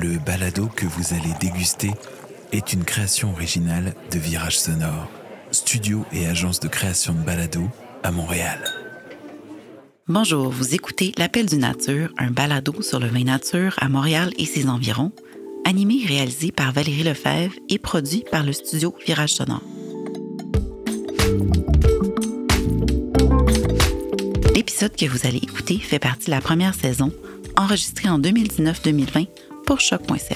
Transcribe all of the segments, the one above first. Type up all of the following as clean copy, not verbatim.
Le balado que vous allez déguster est une création originale de Virage Sonore, studio et agence de création de balado à Montréal. Bonjour, vous écoutez L'Appel du Nature, un balado sur le vin nature à Montréal et ses environs, animé et réalisé par Valérie Lefebvre et produit par le studio Virage Sonore. L'épisode que vous allez écouter fait partie de la première saison, enregistrée en 2019-2020 pour Choc.ca.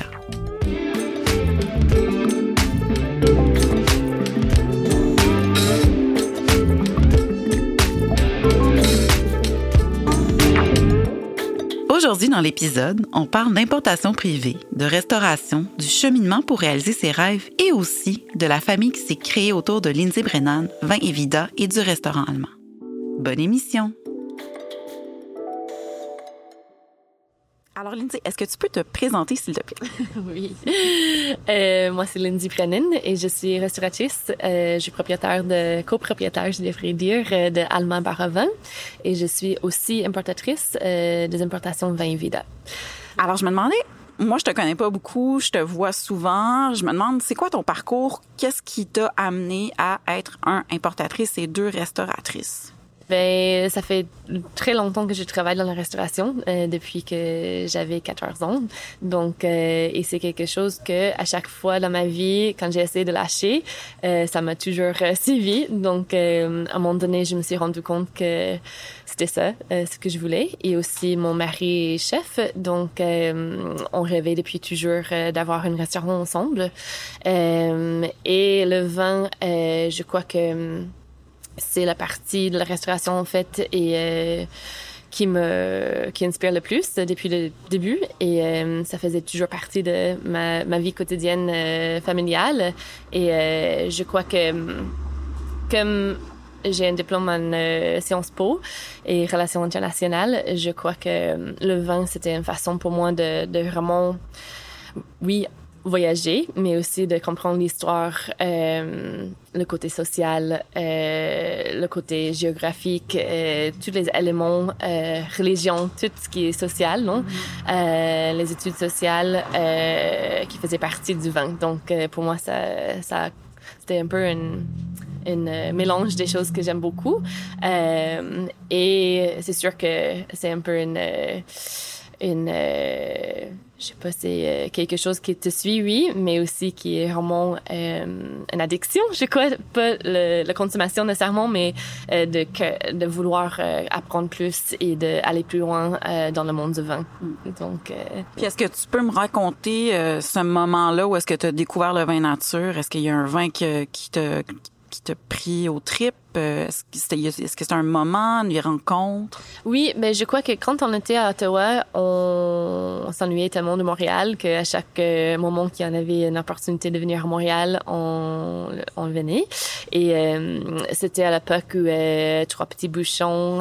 Aujourd'hui, dans l'épisode, on parle d'importation privée, de restauration, du cheminement pour réaliser ses rêves et aussi de la famille qui s'est créée autour de Lindsay Brennan, Vin et Vida et du restaurant allemand. Bonne émission! Alors, Lindsay, est-ce que tu peux te présenter, s'il te plaît? Oui. Moi, c'est Lindsay Brennan et je suis restauratrice. Je suis copropriétaire, je devrais dire, de Allemand Bar à Vin. Et je suis aussi importatrice des importations Vin et Vida. Alors, je me demandais, moi, je te connais pas beaucoup, je te vois souvent. Je me demande, c'est quoi ton parcours? Qu'est-ce qui t'a amené à être importatrice et 2 restauratrice? Ben, ça fait très longtemps que je travaille dans la restauration, depuis que j'avais 14 ans. Donc, et c'est quelque chose que à chaque fois dans ma vie, quand j'ai essayé de lâcher, ça m'a toujours suivi. Donc, à un moment donné, je me suis rendu compte que c'était ça, ce que je voulais. Et aussi, mon mari est chef, donc on rêvait depuis toujours d'avoir un restaurant ensemble. Et le vin, je crois que c'est la partie de la restauration, en fait, et qui inspire le plus depuis le début. Et ça faisait toujours partie de ma vie quotidienne familiale. Et je crois que comme j'ai un diplôme en Sciences Po et Relations internationales, je crois que le vin, c'était une façon pour moi de vraiment, oui, voyager, mais aussi de comprendre l'histoire, le côté social, le côté géographique, tous les éléments, religion, tout ce qui est social, non? Les études sociales qui faisaient partie du vin. Donc, pour moi, ça c'était un peu un mélange des choses que j'aime beaucoup. Et c'est sûr que c'est un peu je sais pas, c'est quelque chose qui te suit, oui, mais aussi qui est vraiment une addiction, je crois, pas la consommation nécessairement, mais de vouloir apprendre plus et d'aller plus loin dans le monde du vin. Donc, Puis est-ce que tu peux me raconter ce moment-là où est-ce que tu as découvert le vin nature? Est-ce qu'il y a un vin qui t'a pris aux tripes? Est-ce que c'est un moment, une rencontre? Oui, mais je crois que quand on était à Ottawa, on s'ennuyait tellement de Montréal qu'à chaque moment qu'il y en avait une opportunité de venir à Montréal, on venait. Et c'était à l'époque où Trois Petits Bouchons,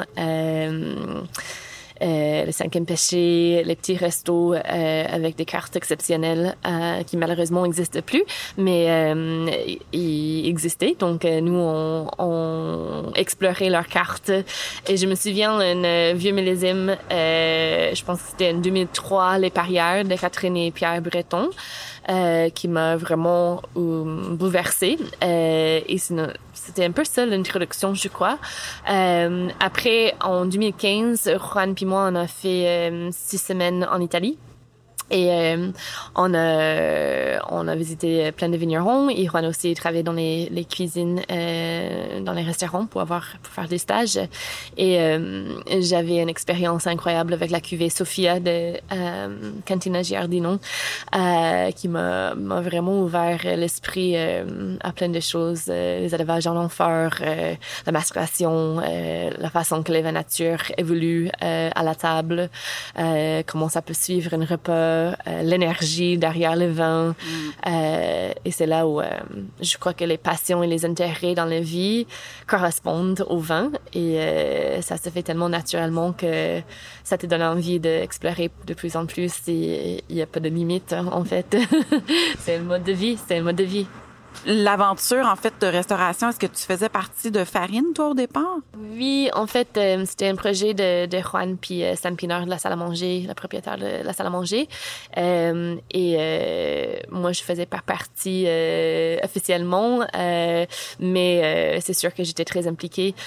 le 5e péché, les petits restos avec des cartes exceptionnelles qui malheureusement n'existent plus, mais ils existaient. Donc, nous, on explorait leurs cartes. Et je me souviens d'un vieux millésime, je pense que c'était en 2003, Les Parières de Catherine et Pierre Breton, qui m'a vraiment bouleversée. Et c'était un peu ça l'introduction, je crois. Après, en 2015, Juan puis moi, on a fait 6 semaines en Italie. Et on a visité plein de vignerons et Juan aussi travaillé dans les cuisines, dans les restaurants pour faire des stages. Et j'avais une expérience incroyable avec la cuvée Sofia de Cantina Giardino, qui m'a vraiment ouvert l'esprit à plein de choses, les élevages en amphore, la macération, la façon que les vins nature évoluent à la table, comment ça peut suivre un repas, l'énergie derrière le vin. Et c'est là où je crois que les passions et les intérêts dans la vie correspondent au vin. Et ça se fait tellement naturellement que ça te donne envie d'explorer de plus en plus. Et il n'y a pas de limite, en fait. C'est le mode de vie. l'aventure, en fait, de restauration, est-ce que tu faisais partie de Farine, toi, au départ? Oui, en fait, c'était un projet de Juan puis Sam Pinard de la salle à manger, le propriétaire de la salle à manger. Moi, je faisais pas partie officiellement, mais c'est sûr que j'étais très impliquée.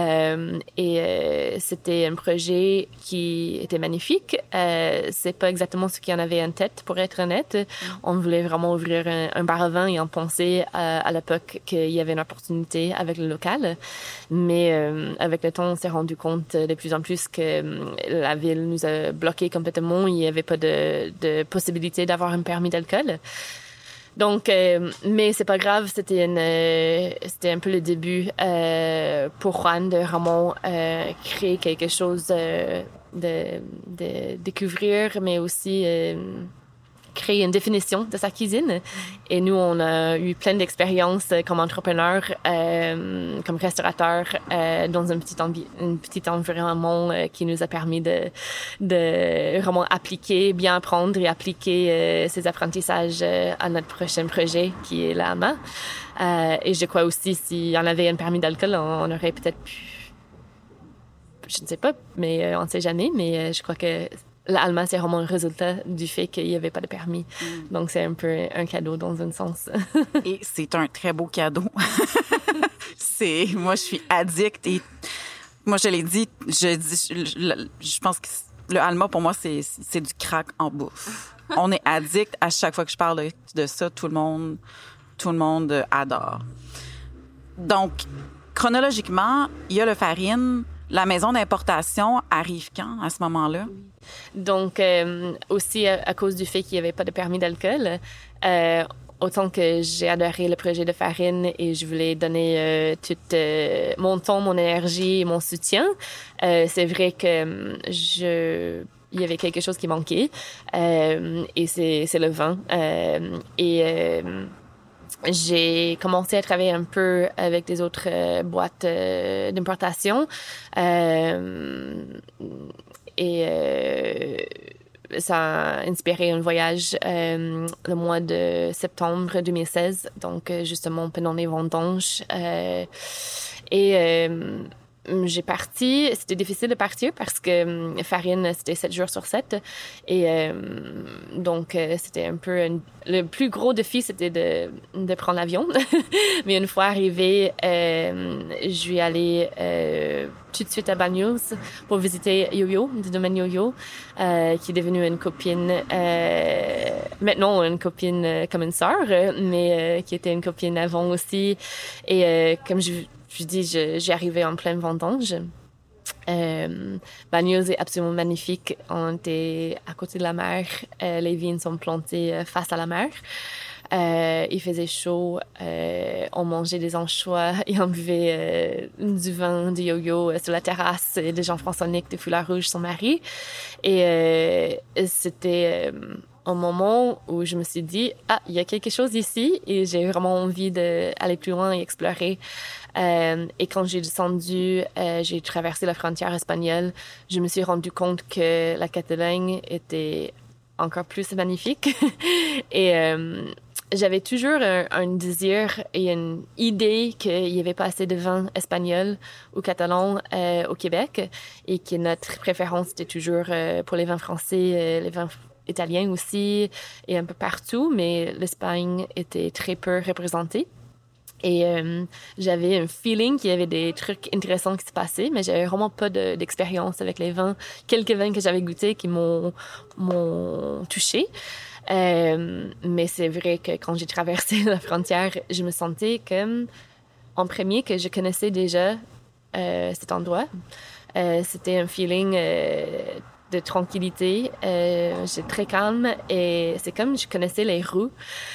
C'était un projet qui était magnifique. C'est pas exactement ce qu'il y en avait en tête, pour être honnête. On voulait vraiment ouvrir un bar à vin et on pensait à l'époque qu'il y avait une opportunité avec le local. Mais avec le temps, on s'est rendu compte de plus en plus que la ville nous a bloqués complètement. Il n'y avait pas de possibilité d'avoir un permis d'alcool. Donc, mais c'est pas grave, c'était un peu le début pour Juan de vraiment créer quelque chose de découvrir, mais aussi créer une définition de sa cuisine. Et nous, on a eu plein d'expériences comme entrepreneurs, comme restaurateurs, dans un petit environnement qui nous a permis de vraiment bien apprendre et appliquer ces apprentissages à notre prochain projet qui est la Alma. Et je crois aussi, s'il y en avait un permis d'alcool, on aurait peut-être pu... Je ne sais pas, mais on ne sait jamais, mais je crois que l'Alma, c'est vraiment un résultat du fait qu'il n'y avait pas de permis. Donc, c'est un peu un cadeau dans un sens. Et c'est un très beau cadeau. Moi, je suis addict et moi, je l'ai dit, je pense que le Alma, pour moi, c'est du crack en bouffe. On est addict. À chaque fois que je parle de ça, tout le monde adore. Donc, chronologiquement, il y a le Farine. La maison d'importation arrive quand, à ce moment-là? Donc, aussi à cause du fait qu'il n'y avait pas de permis d'alcool, autant que j'ai adoré le projet de Farine et je voulais donner tout mon temps, mon énergie et mon soutien, c'est vrai que il y avait quelque chose qui manquait, et c'est le vin. J'ai commencé à travailler un peu avec des autres boîtes d'importation. Ça a inspiré un voyage le mois de septembre 2016, donc justement pendant les vendanges. J'ai parti. C'était difficile de partir parce que Farine, c'était 7 jours sur 7. Et donc, c'était un peu... Le plus gros défi, c'était de prendre l'avion. Mais une fois arrivée, je suis allée tout de suite à Banyuls pour visiter Yo-Yo, du domaine Yo-Yo, qui est devenue une copine... maintenant, une copine comme une sœur, mais qui était une copine avant aussi. Et comme je dis, j'ai arrivé en pleine vendange. Banyuls est absolument magnifique. On était à côté de la mer. Les vignes sont plantées face à la mer. Il faisait chaud. On mangeait des anchois et on buvait du vin, du Yo-Yo sur la terrasse. Et de Jean-François Nick de Foulard Rouge, son mari. Et c'était... un moment où je me suis dit, il y a quelque chose ici et j'ai vraiment envie d'aller plus loin et explorer. Et quand j'ai descendu, j'ai traversé la frontière espagnole, je me suis rendu compte que la Catalogne était encore plus magnifique. Et j'avais toujours un désir et une idée qu'il n'y avait pas assez de vin espagnol ou catalan au Québec et que notre préférence était toujours pour les vins français, les vins italien aussi, et un peu partout, mais l'Espagne était très peu représentée. Et j'avais un feeling qu'il y avait des trucs intéressants qui se passaient, mais j'avais vraiment pas d'expérience avec les vins. Quelques vins que j'avais goûtés qui m'ont touchée. Mais c'est vrai que quand j'ai traversé la frontière, je me sentais comme, en premier, que je connaissais déjà cet endroit. C'était un feeling... de tranquillité. J'étais très calme et c'est comme je connaissais les rues.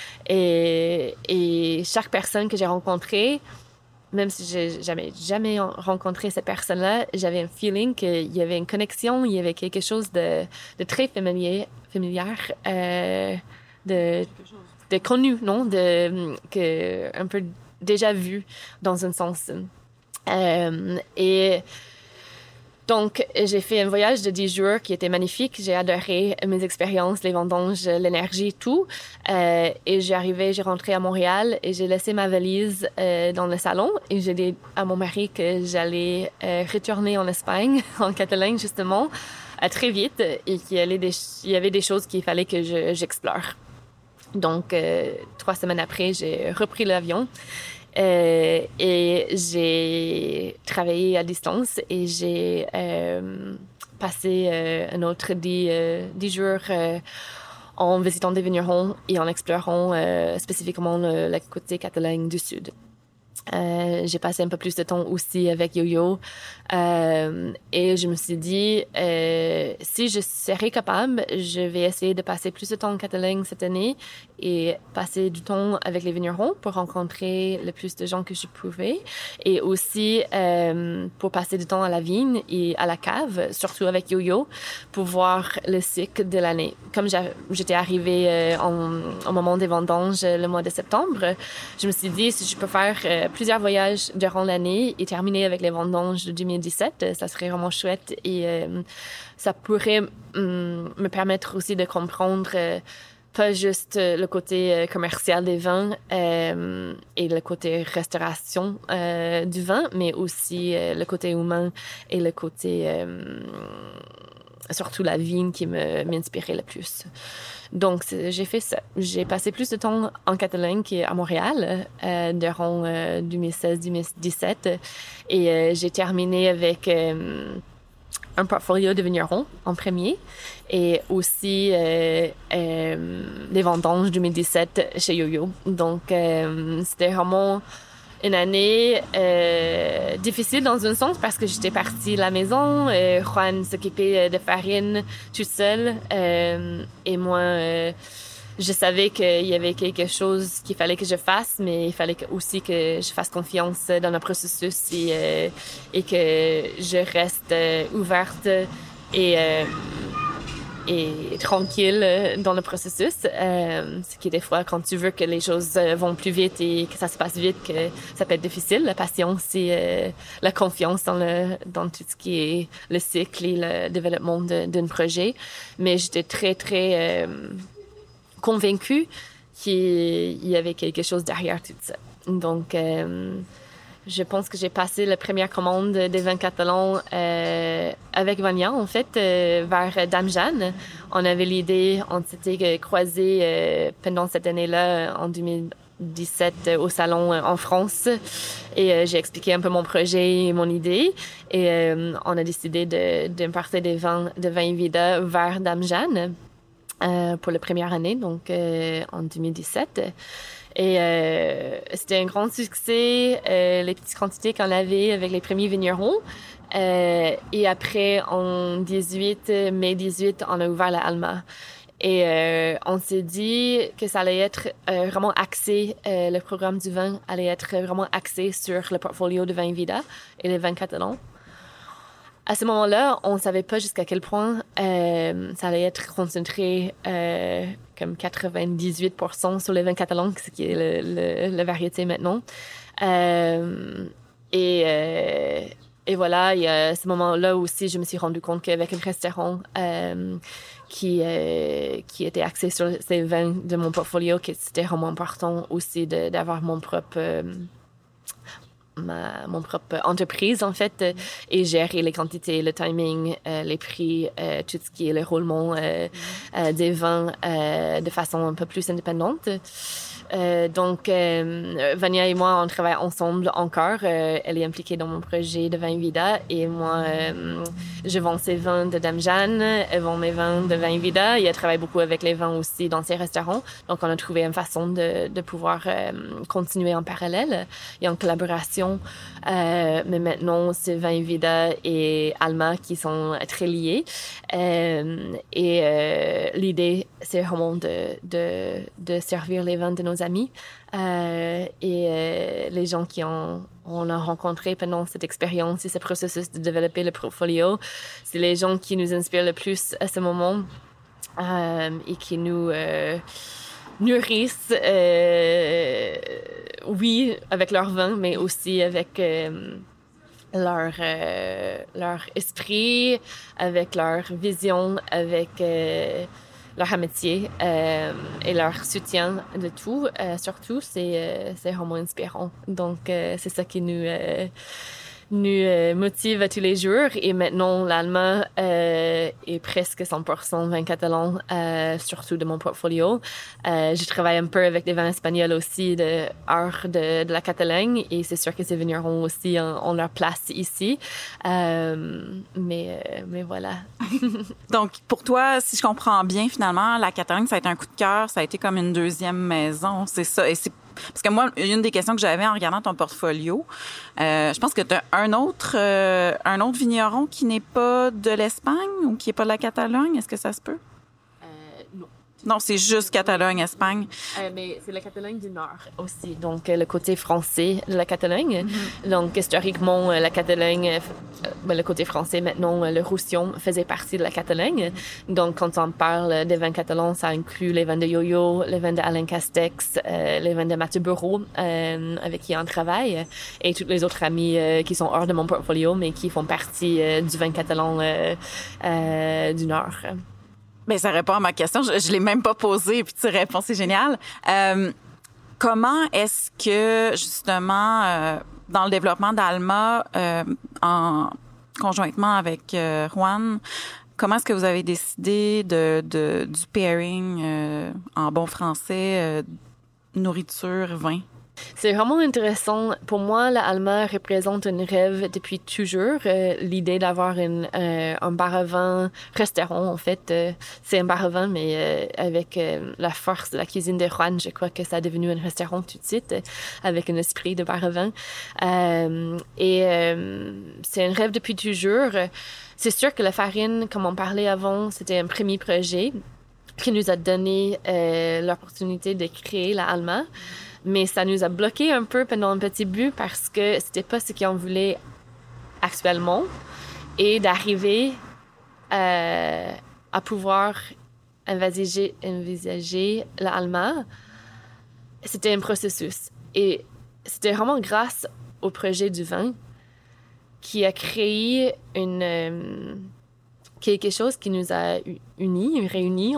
Et chaque personne que j'ai rencontrée, même si j'ai jamais rencontré cette personne-là, j'avais un feeling qu'il y avait une connexion, il y avait quelque chose de très familier, de connu, non? Un peu déjà vu dans un sens. Et Donc, j'ai fait un voyage de 10 jours qui était magnifique. J'ai adoré mes expériences, les vendanges, l'énergie, tout. Et j'ai rentré à Montréal et j'ai laissé ma valise dans le salon. Et j'ai dit à mon mari que j'allais retourner en Espagne, en Catalogne, justement, très vite. Et qu'il y avait des choses qu'il fallait que j'explore. Donc, 3 semaines après, j'ai repris l'avion. Et j'ai travaillé à distance et j'ai passé un autre 10 jours en visitant des vignerons et en explorant spécifiquement la côté Catalogne du Sud. J'ai passé un peu plus de temps aussi avec Yo-Yo et je me suis dit si je serais capable, je vais essayer de passer plus de temps en Catalogne cette année et passer du temps avec les vignerons pour rencontrer le plus de gens que je pouvais et aussi pour passer du temps à la vigne et à la cave, surtout avec Yo-Yo, pour voir le cycle de l'année. Comme j'étais arrivée au moment des vendanges le mois de septembre, je me suis dit si je peux faire plusieurs voyages durant l'année et terminer avec les vendanges de 2017, ça serait vraiment chouette et ça pourrait me permettre aussi de comprendre pas juste le côté commercial des vins et le côté restauration du vin, mais aussi le côté humain et le côté surtout la vigne qui m'inspirait le plus. Donc, j'ai fait ça. J'ai passé plus de temps en Catalogne qu'à Montréal durant 2016-2017 et j'ai terminé avec un portfolio de vignerons en premier et aussi les vendanges 2017 chez Yo-Yo. Donc, c'était vraiment une année difficile dans un sens parce que j'étais partie de la maison. Juan s'occupait de farine tout seul et moi, je savais qu'il y avait quelque chose qu'il fallait que je fasse, mais il fallait aussi que je fasse confiance dans le processus et que je reste ouverte et tranquille dans le processus. Ce qui est des fois, quand tu veux que les choses vont plus vite et que ça se passe vite, que ça peut être difficile. La patience et la confiance dans tout ce qui est le cycle et le développement d'un projet. Mais j'étais très, très convaincue qu'il y avait quelque chose derrière tout ça. Donc, je pense que j'ai passé la première commande des vins catalans avec Vania, en fait, vers Dame Jeanne. On avait l'idée, on s'était croisés pendant cette année-là, en 2017, au salon en France. Et j'ai expliqué un peu mon projet et mon idée. Et on a décidé d'importer des vins de Vin Vida vers Dame Jeanne pour la première année, donc en 2017. Et c'était un grand succès, les petites quantités qu'on avait avec les premiers vignerons. Et après, en mai 18, on a ouvert la Alma. Et on s'est dit que ça allait être vraiment axé, le programme du vin allait être vraiment axé sur le portfolio de Vin Vida et les vins catalans. À ce moment-là, on ne savait pas jusqu'à quel point ça allait être concentré comme 98% sur les vins catalans, ce qui est la variété maintenant. Et voilà, il y a ce moment-là aussi, je me suis rendu compte qu'avec un restaurant qui était axé sur ces vins de mon portfolio, que c'était vraiment important aussi d'avoir mon propre entreprise, en fait, et gérer les quantités, le timing, les prix, tout ce qui est le roulement des vins de façon un peu plus indépendante. Donc, Vania et moi, on travaille ensemble encore. Elle est impliquée dans mon projet de Vin Vida et moi, je vends ses vins de Dame Jeanne, elle vend mes vins de Vin Vida et elle travaille beaucoup avec les vins aussi dans ses restaurants. Donc, on a trouvé une façon de pouvoir continuer en parallèle et en collaboration. Mais maintenant, c'est Vin Vida et Alma qui sont très liés. Et l'idée, c'est vraiment de servir les vins de nos amis et les gens on a rencontré pendant cette expérience et ce processus de développer le portfolio. C'est les gens qui nous inspirent le plus à ce moment et qui nous nourrissent, oui, avec leur vin, mais aussi avec leur esprit, avec leur vision, avec leur amitié et leur soutien de tout. Surtout, c'est vraiment inspirant. Donc, c'est ça qui nous motive tous les jours. Et maintenant, l'allemand est presque 100% vin catalan, surtout de mon portfolio. Je travaille un peu avec des vins espagnols aussi, de la Catalogne, et c'est sûr que ces vignerons aussi ont leur place ici. Mais voilà. Donc, pour toi, si je comprends bien, finalement, la Catalogne, ça a été un coup de cœur, ça a été comme une deuxième maison, c'est ça. Et c'est parce que moi, une des questions que j'avais en regardant ton portfolio, je pense que tu as un autre vigneron qui n'est pas de l'Espagne ou qui n'est pas de la Catalogne. Est-ce que ça se peut? Non. Non, c'est juste Catalogne, Espagne. Mais c'est la Catalogne du Nord aussi, donc le côté français de la Catalogne. Mm-hmm. Donc, historiquement, la Catalogne, le côté français, maintenant, le Roussillon faisait partie de la Catalogne. Donc, quand on parle des vins catalans, ça inclut les vins de Yo-Yo, les vins d'Alain Castex, les vins de Mathieu Bureau, avec qui on travaille, et tous les autres amis qui sont hors de mon portfolio, mais qui font partie du vin catalan du Nord. Bien, ça répond à ma question. Je l'ai même pas posée, puis tu réponds, c'est génial. Comment est-ce que, justement, dans le développement d'Alma, conjointement avec Juan, comment est-ce que vous avez décidé du pairing, en bon français, nourriture, vin? C'est vraiment intéressant. Pour moi, la Alma représente un rêve depuis toujours. L'idée d'avoir un bar à vin restaurant, en fait. C'est un bar à vin, mais avec la force de la cuisine de Juan, je crois que ça a devenu un restaurant tout de suite, avec un esprit de bar à vin. C'est un rêve depuis toujours. C'est sûr que la farine, comme on parlait avant, c'était un premier projet qui nous a donné l'opportunité de créer la Alma. Mais ça nous a bloqué un peu pendant un petit bout parce que c'était pas ce qu'on voulait actuellement. Et d'arriver à pouvoir envisager la Alma, c'était un processus. Et c'était vraiment grâce au projet du vin qui a créé quelque chose qui nous a réunis.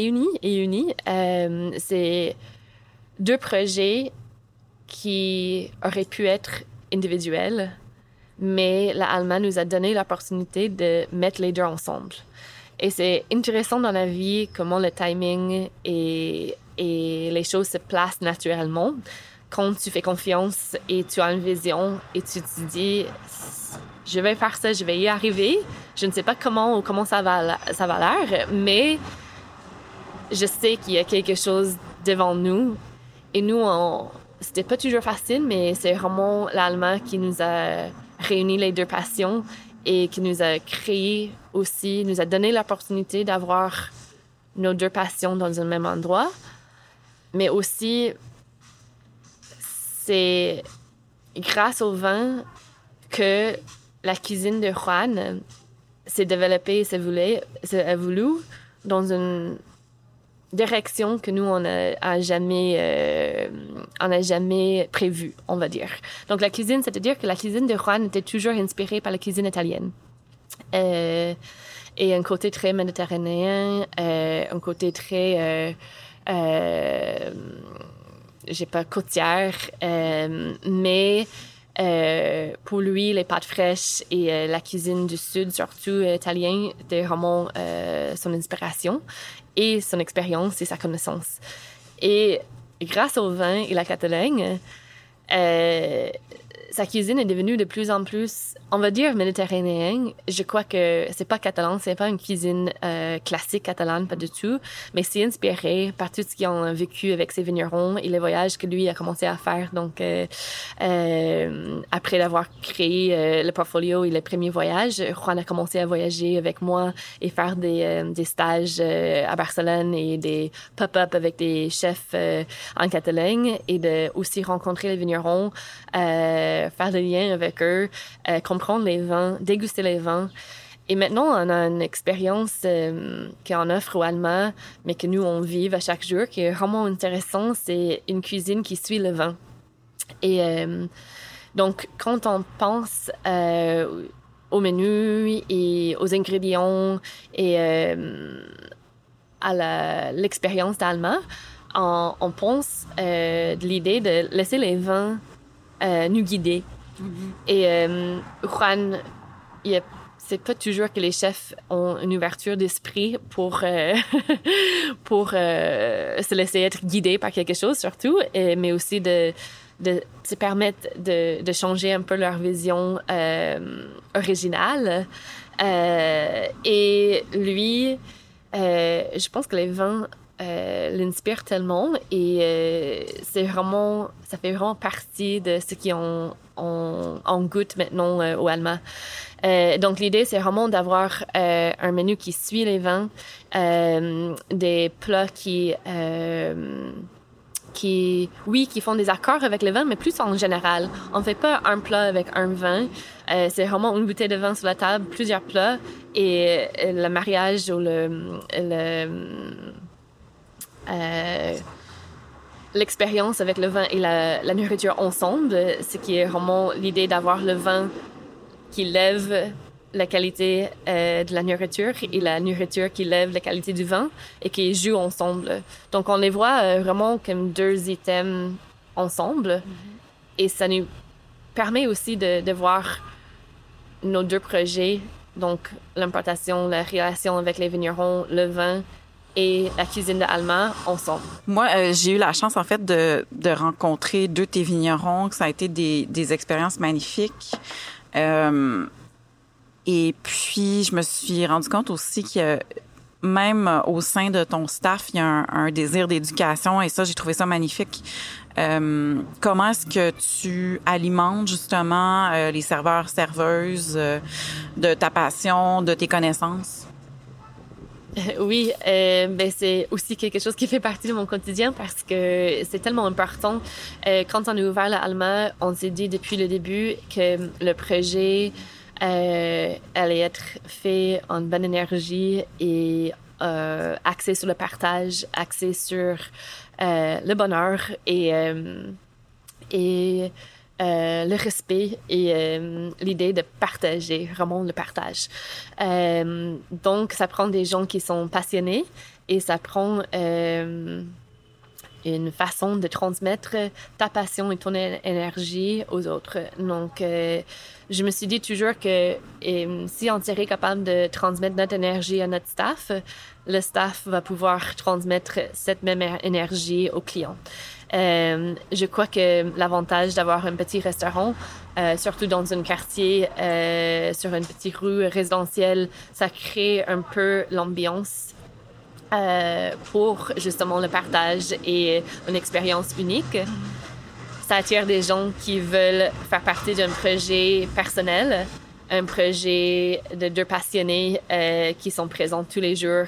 C'est deux projets qui auraient pu être individuels, mais la Alma nous a donné l'opportunité de mettre les deux ensemble. Et c'est intéressant dans la vie comment le timing et les choses se placent naturellement. Quand tu fais confiance et tu as une vision et tu te dis « je vais faire ça, je vais y arriver », je ne sais pas comment ça va l'air, mais je sais qu'il y a quelque chose devant nous. Et nous, c'était pas toujours facile, mais c'est vraiment l'Alma qui nous a réuni les deux passions et qui nous a créé aussi, nous a donné l'opportunité d'avoir nos deux passions dans un même endroit. Mais aussi, c'est grâce au vin que la cuisine de Juan s'est développée et s'est voulu dans une direction que nous, on n'a jamais prévue, on va dire. Donc, la cuisine, c'est-à-dire que la cuisine de Juan était toujours inspirée par la cuisine italienne. Et un côté très méditerranéen, un côté très, côtière, mais pour lui, les pâtes fraîches et la cuisine du Sud, surtout italienne, c'était vraiment son inspiration et son expérience et sa connaissance. Et grâce au vin et la Catalogne, sa cuisine est devenue de plus en plus, on va dire, méditerranéenne. Je crois que c'est pas catalan, c'est pas une cuisine classique catalane, pas du tout, mais c'est inspiré par tout ce qu'ils ont vécu avec ses vignerons et les voyages que lui a commencé à faire. Donc, après avoir créé le portfolio et les premiers voyages, Juan a commencé à voyager avec moi et faire des stages à Barcelone et des pop-up avec des chefs en Catalogne et de aussi rencontrer les vignerons, faire des liens avec eux, comprendre les vins, déguster les vins. Et maintenant, on a une expérience qu'on offre aux Allemands, mais que nous, on vit à chaque jour, qui est vraiment intéressant. C'est une cuisine qui suit le vin. Et Donc, quand on pense au menu et aux ingrédients et à l'expérience d'Alma, on pense de l'idée de laisser les vins nous guider. Et Juan, c'est pas toujours que les chefs ont une ouverture d'esprit pour se laisser être guidés par quelque chose, surtout, mais aussi de se permettre de changer un peu leur vision originale. Et lui, je pense que les vins l'inspirent tellement et ça fait vraiment partie de ce qu'on goûte maintenant au Alma. Donc, l'idée, c'est vraiment d'avoir un menu qui suit les vins, des plats qui font des accords avec le vin, mais plus en général. On ne fait pas un plat avec un vin. C'est vraiment une bouteille de vin sur la table, plusieurs plats, et le mariage ou l'expérience avec le vin et la nourriture ensemble, ce qui est vraiment l'idée d'avoir le vin qui lève la qualité de la nourriture et la nourriture qui lève la qualité du vin et qui jouent ensemble. Donc, on les voit vraiment comme deux items ensemble. Et ça nous permet aussi de voir nos deux projets, donc l'importation, la relation avec les vignerons, le vin et la cuisine de Alma ensemble. Moi, j'ai eu la chance, en fait, de rencontrer deux de tes vignerons. Ça a été des expériences magnifiques. Et puis, je me suis rendu compte aussi que même au sein de ton staff, il y a un désir d'éducation et ça, j'ai trouvé ça magnifique. Comment est-ce que tu alimentes justement les serveurs, serveuses de ta passion, de tes connaissances? Oui, c'est aussi quelque chose qui fait partie de mon quotidien parce que c'est tellement important. Quand on a ouvert la Alma, on s'est dit depuis le début que le projet allait être fait en bonne énergie et axé sur le partage, axé sur le bonheur et le respect et l'idée de partager, vraiment le partage. Donc, ça prend des gens qui sont passionnés et ça prend une façon de transmettre ta passion et ton énergie aux autres. Donc, je me suis dit toujours que si on serait capable de transmettre notre énergie à notre staff, le staff va pouvoir transmettre cette même énergie aux clients. Je crois que l'avantage d'avoir un petit restaurant, surtout dans un quartier, sur une petite rue résidentielle, ça crée un peu l'ambiance pour justement le partage et une expérience unique. Ça attire des gens qui veulent faire partie d'un projet personnel, un projet de deux passionnés qui sont présents tous les jours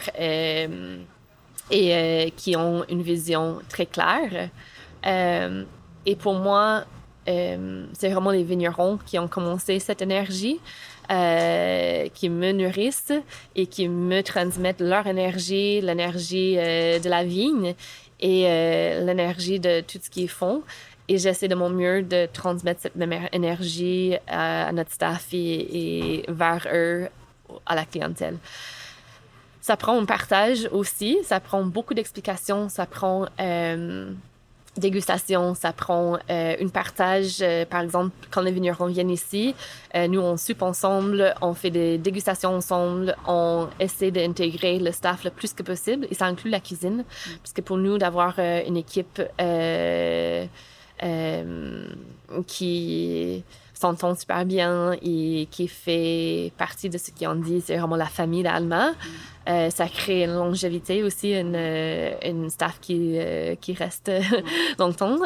et qui ont une vision très claire. Et pour moi, c'est vraiment les vignerons qui ont commencé cette énergie, qui me nourrissent et qui me transmettent leur énergie, l'énergie de la vigne et l'énergie de tout ce qu'ils font. Et j'essaie de mon mieux de transmettre cette même énergie à notre staff et vers eux, à la clientèle. Ça prend un partage aussi, ça prend beaucoup d'explications, ça prend dégustation, ça prend une partage. Par exemple, quand les vignerons viennent ici, nous, on soupe ensemble, on fait des dégustations ensemble, on essaie d'intégrer le staff le plus que possible et ça inclut la cuisine. Parce que pour nous, d'avoir une équipe qui s'entend super bien et qui fait partie de ce qu'on dit, c'est vraiment la famille d'Alma. Ça crée une longévité aussi, une staff qui reste longtemps.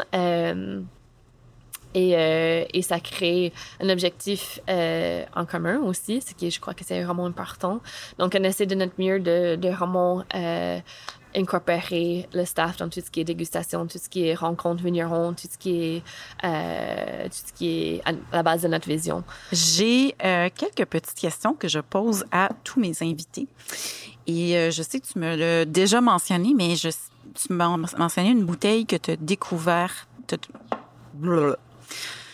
Et ça crée un objectif en commun aussi, ce qui je crois que c'est vraiment important. Donc, on essaie de notre mieux de vraiment incorporer le staff dans tout ce qui est dégustation, tout ce qui est rencontre vigneron, tout ce qui est à la base de notre vision. J'ai quelques petites questions que je pose à tous mes invités. Et je sais que tu me l'as déjà mentionné, mais tu m'as mentionné une bouteille que tu as découverte.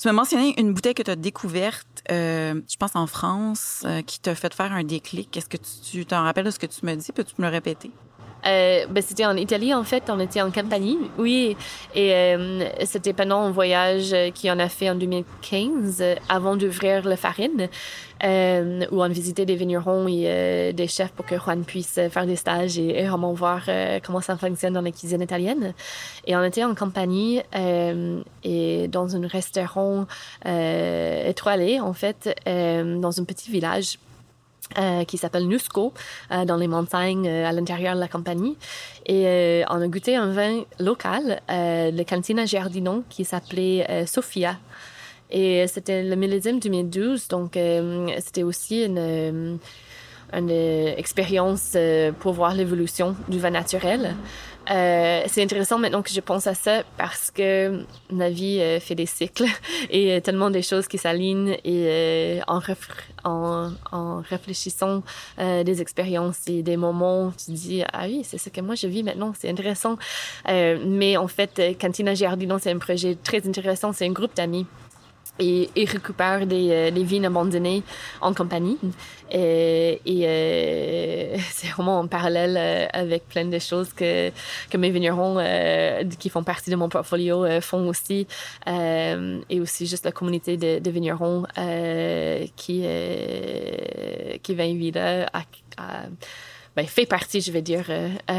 Tu m'as mentionné une bouteille que tu as découverte, je pense en France, qui t'a fait faire un déclic. Est-ce que tu t'en rappelles de ce que tu me dis? Peux-tu me le répéter? C'était en Italie, en fait. On était en Campanie, oui. Et c'était pendant un voyage qu'on a fait en 2015, avant d'ouvrir la farine, où on visitait des vignerons et des chefs pour que Juan puisse faire des stages et vraiment voir comment ça fonctionne dans la cuisine italienne. Et on était en Campanie et dans un restaurant étoilé, en fait, dans un petit village. Qui s'appelle Nusco, dans les montagnes à l'intérieur de la Campanie. Et on a goûté un vin local, le Cantina Giardino, qui s'appelait Sofia. Et c'était le millésime 2012, donc c'était aussi une expérience pour voir l'évolution du vin naturel. C'est intéressant maintenant que je pense à ça parce que la vie fait des cycles et tellement des choses qui s'alignent et en réfléchissant des expériences et des moments, tu te dis « Ah oui, c'est ce que moi je vis maintenant, c'est intéressant. » Mais en fait, Cantina Giardino, c'est un projet très intéressant, c'est un groupe d'amis. Et récupère des vignes abandonnées en Campanie. Et c'est vraiment en parallèle avec plein de choses que mes vignerons qui font partie de mon portfolio font aussi. Et aussi juste la communauté de vignerons qui Vin Vida fait partie, je vais dire.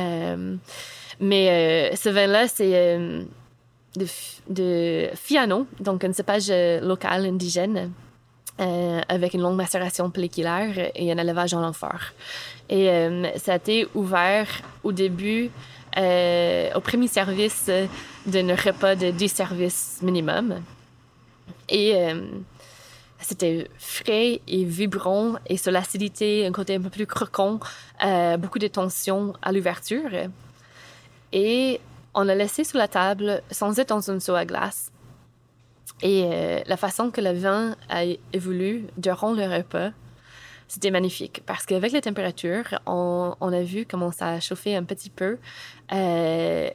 Mais ce vin-là, c'est... de Fiano, donc un cépage local indigène avec une longue macération moléculaire et un élevage en amphore. Et ça a été ouvert au début, au premier service d'un repas de 10 services minimum. Et c'était frais et vibrant et sur l'acidité, un côté un peu plus croquant, beaucoup de tension à l'ouverture. Et on l'a laissé sur la table sans être dans un seau à glace. Et la façon que le vin a évolué durant le repas, c'était magnifique. Parce qu'avec les températures, on a vu comment ça a chauffé un petit peu. On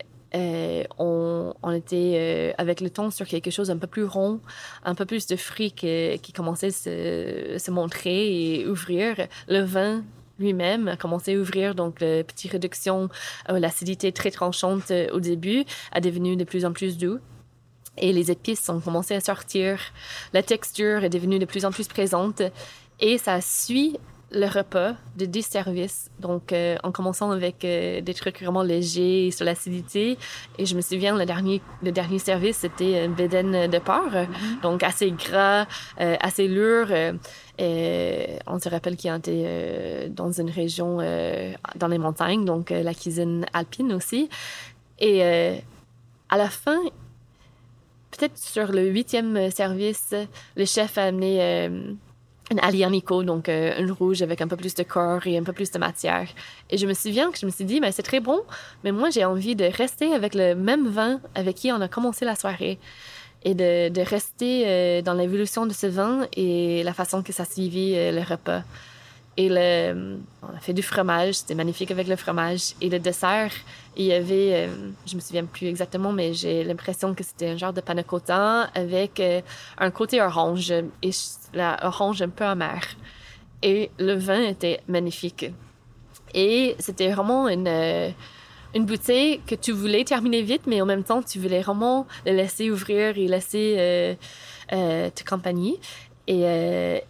était avec le temps sur quelque chose un peu plus rond, un peu plus de fruits qui commençaient à se montrer et ouvrir. Le vin lui-même a commencé à ouvrir, donc la petite réduction, l'acidité très tranchante au début a devenu de plus en plus doux. Et les épices ont commencé à sortir. La texture est devenue de plus en plus présente. Et ça suit le repas de 10 services. Donc, en commençant avec des trucs vraiment légers sur l'acidité. Et je me souviens, le dernier service, c'était un bédaine de porc. Donc, assez gras, assez lourd. On se rappelle qu'il était dans une région dans les montagnes, donc la cuisine alpine aussi. Et à la fin, peut-être sur le 8e service, le chef a amené un Aglianico, donc un rouge avec un peu plus de corps et un peu plus de matière. Et je me souviens que je me suis dit, c'est très bon, mais moi, j'ai envie de rester avec le même vin avec qui on a commencé la soirée et de rester dans l'évolution de ce vin et la façon que ça suivit le repas. Et on a fait du fromage, c'était magnifique avec le fromage. Et le dessert, il y avait, je me souviens plus exactement, mais j'ai l'impression que c'était un genre de panna cotta avec un côté orange, et la orange un peu amère. Et le vin était magnifique. Et c'était vraiment une bouteille que tu voulais terminer vite, mais en même temps, tu voulais vraiment le laisser ouvrir et laisser te compagnie. Et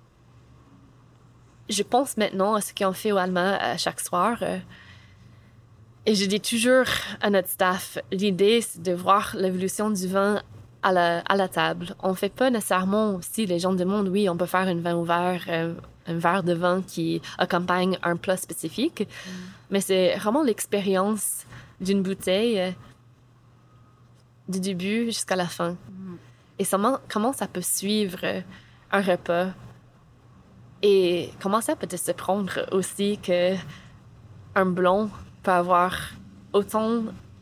je pense maintenant à ce qu'on fait au Alma chaque soir. Et je dis toujours à notre staff, l'idée, c'est de voir l'évolution du vin à la table. On ne fait pas nécessairement aussi, les gens demandent, oui, on peut faire un vin ouvert, un verre de vin qui accompagne un plat spécifique. Mais c'est vraiment l'expérience d'une bouteille du début jusqu'à la fin. Et comment ça peut suivre un repas. Et comment ça peut se prendre aussi qu'un blond peut avoir autant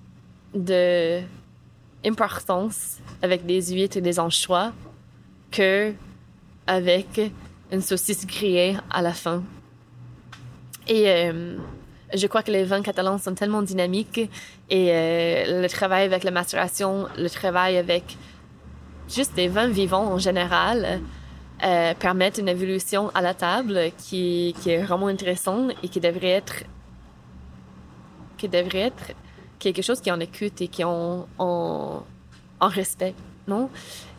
d'importance avec des huîtres et des anchois qu'avec une saucisse grillée à la fin. Et je crois que les vins catalans sont tellement dynamiques et le travail avec la macération, le travail avec juste les vins vivants en général permettent une évolution à la table qui est vraiment intéressante et qui devrait être quelque chose qui en écoute et qui en respect, non?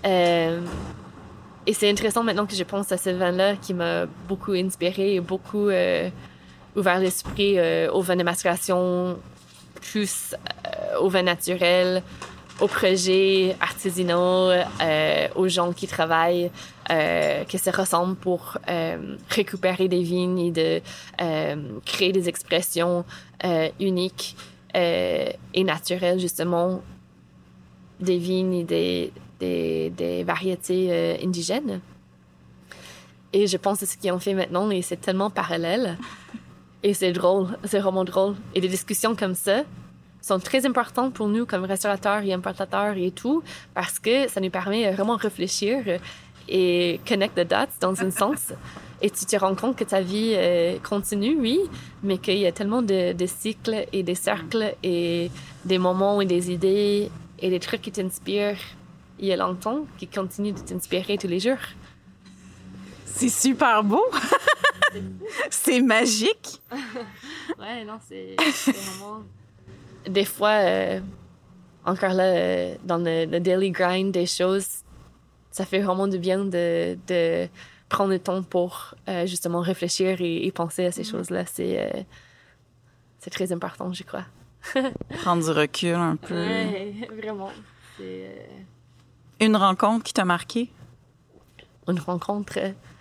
Et c'est intéressant maintenant que je pense à ce vin-là qui m'a beaucoup inspirée et beaucoup ouvert l'esprit au vin de macération, plus au vin naturel, aux projets artisanaux, aux gens qui travaillent, qui se ressemblent pour récupérer des vignes et de créer des expressions uniques et naturelles, justement, des vignes et des variétés indigènes. Et je pense que c'est ce qu'ils ont fait maintenant et c'est tellement parallèle. Et c'est drôle, c'est vraiment drôle. Et des discussions comme ça sont très importantes pour nous comme restaurateurs et importateurs et tout, parce que ça nous permet vraiment de réfléchir et connect the dots dans un sens. Et tu te rends compte que ta vie continue, oui, mais qu'il y a tellement de cycles et des cercles et des moments et des idées et des trucs qui t'inspirent il y a longtemps, qui continuent de t'inspirer tous les jours. C'est super beau! C'est magique! Ouais, non, c'est vraiment... Des fois, encore là, dans le daily grind des choses, ça fait vraiment du bien de prendre le temps pour justement réfléchir et penser à ces choses-là. C'est très important, je crois. Prendre du recul un peu. Ouais, vraiment. C'est... Une rencontre qui t'a marqué? Une rencontre...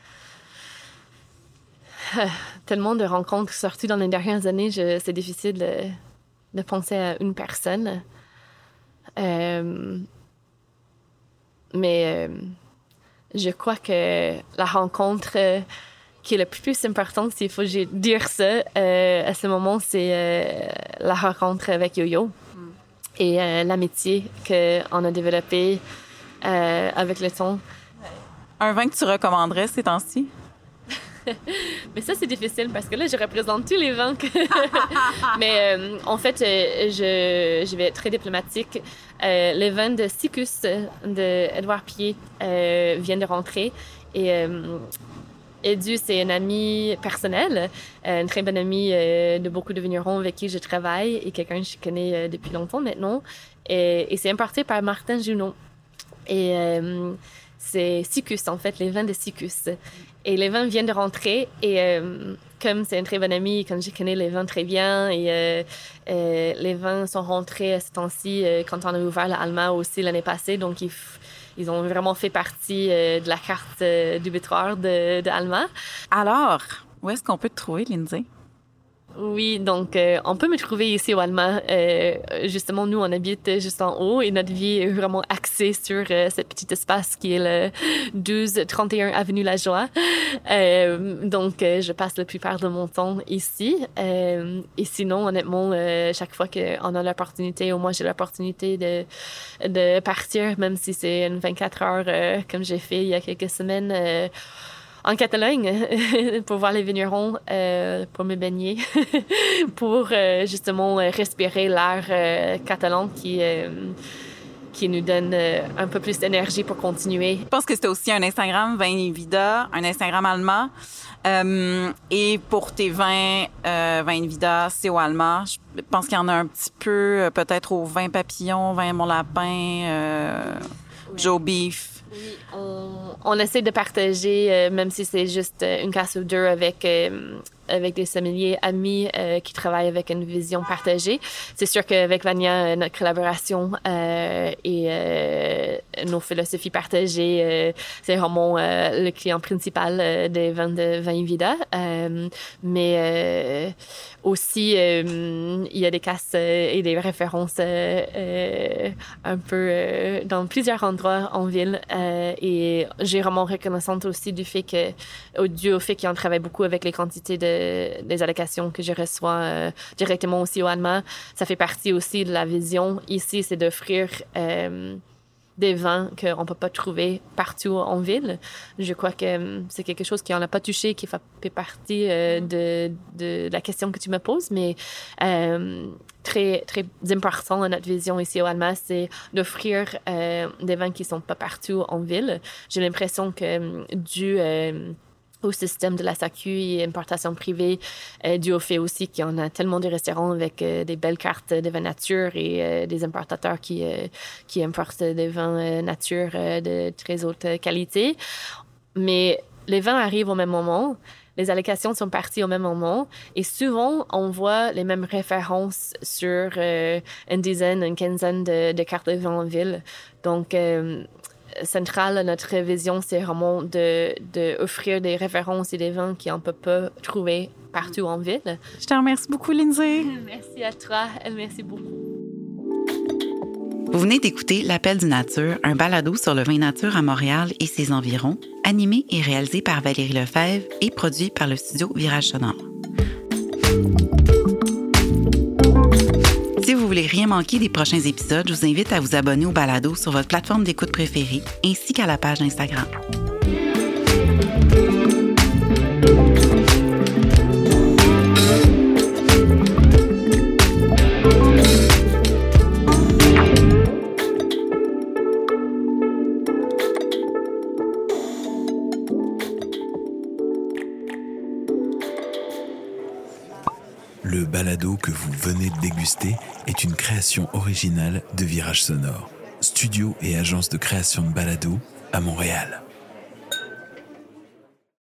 tellement de rencontres sorties dans les dernières années, c'est difficile de penser à une personne. Mais je crois que la rencontre qui est la plus importante, s'il faut dire ça, à ce moment, c'est la rencontre avec Yo-Yo et l'amitié qu'on a développée avec le temps. Un vin que tu recommanderais ces temps-ci? Mais ça, c'est difficile parce que là, je représente tous les vins. Mais en fait, je vais être très diplomatique. Les vins de Sikus de Édouard Pied viennent de rentrer. Et Edu, c'est une amie personnelle, une très bonne amie de beaucoup de vignerons avec qui je travaille et quelqu'un que je connais depuis longtemps maintenant. Et c'est importé par Martin Junot. Et c'est Sikus, en fait, les vins de Sikus. Et les vins viennent de rentrer. Et comme c'est une très bonne amie, comme je connais les vins très bien, et les vins sont rentrés à ce temps-ci quand on a ouvert la Alma aussi l'année passée. Donc, ils ont vraiment fait partie de la carte du butoir de Alma. Alors, où est-ce qu'on peut te trouver, Lindsay? Oui, donc on peut me trouver ici au Alma. Justement, nous, on habite juste en haut et notre vie est vraiment axée sur ce petit espace qui est le 1231 Avenue La Joie. Donc, je passe la plupart de mon temps ici. Et sinon, honnêtement, chaque fois qu'on a l'opportunité, ou moi j'ai l'opportunité de partir, même si c'est une 24 heures comme j'ai fait il y a quelques semaines, en Catalogne pour voir les vignerons, pour me baigner, pour justement respirer l'air catalan qui nous donne un peu plus d'énergie pour continuer. Je pense que c'était aussi un Instagram Vin et Vida, un Instagram Alma. Et pour tes vins, Vin et Vida, c'est au Alma. Je pense qu'il y en a un petit peu, peut-être au Vin Papillon, Vin Mon Lapin, Joe Beef. Oui, on essaie de partager, même si c'est juste une casse ou deux avec des sommeliers amis qui travaillent avec une vision partagée. C'est sûr qu'avec Vania, notre collaboration et nos philosophies partagées, c'est vraiment le client principal des vins de Vin et Vida. Mais aussi, il y a des casses et des références un peu dans plusieurs endroits en ville. Et j'ai vraiment reconnaissante aussi du fait dû au fait qu'on travaille beaucoup avec les quantités des allocations que je reçois directement aussi au Alma. Ça fait partie aussi de la vision ici, c'est d'offrir des vins qu'on ne peut pas trouver partout en ville. Je crois que c'est quelque chose qu'on n'a pas touché, qui fait partie de la question que tu me poses, mais très, très important à notre vision ici au Alma, c'est d'offrir des vins qui ne sont pas partout en ville. J'ai l'impression que dû au système de la SAQ et importation privée, dû au fait aussi qu'il y en a tellement de restaurants avec des belles cartes de vins nature et des importateurs qui importent des vins nature de très haute qualité. Mais les vins arrivent au même moment, les allocations sont parties au même moment et souvent, on voit les mêmes références sur une dizaine, une quinzaine de cartes de vin en ville. Donc, centrale à notre vision, c'est vraiment d'offrir des références et des vins qu'on ne peut pas trouver partout en ville. Je te remercie beaucoup, Lindsay. Merci à toi. Merci beaucoup. Vous venez d'écouter L'Appel du Nature, un balado sur le vin nature à Montréal et ses environs, animé et réalisé par Valérie Lefebvre et produit par le studio Virage Sonore. Si vous voulez rien manquer des prochains épisodes, je vous invite à vous abonner au balado sur votre plateforme d'écoute préférée ainsi qu'à la page Instagram. Le balado que vous venez de déguster est une création originale de Virage Sonore, studio et agence de création de balado à Montréal.